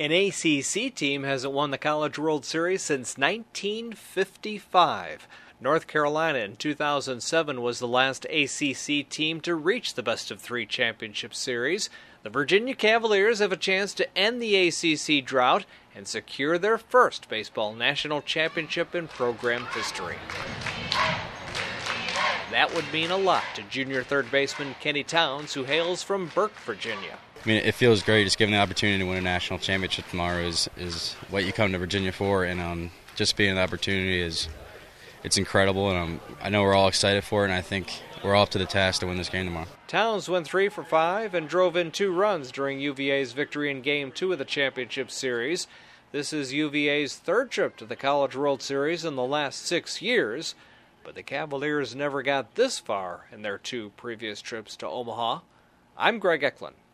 An ACC team hasn't won the College World Series since 1955. North Carolina in 2007 was the last ACC team to reach the best-of-3 championship series. The Virginia Cavaliers have a chance to end the ACC drought and secure their first baseball national championship in program history. That would mean a lot to junior third baseman Kenny Towns, who hails from Burke, Virginia. I mean, it feels great. Just given the opportunity to win a national championship tomorrow is what you come to Virginia for, and just being the opportunity it's incredible, and I know we're all excited for it, and I think we're all up to the task to win this game tomorrow. Towns went 3 for 5 and drove in 2 runs during UVA's victory in Game 2 of the championship series. This is UVA's third trip to the College World Series in the last 6 years, but the Cavaliers never got this far in their 2 previous trips to Omaha. I'm Greg Eklund.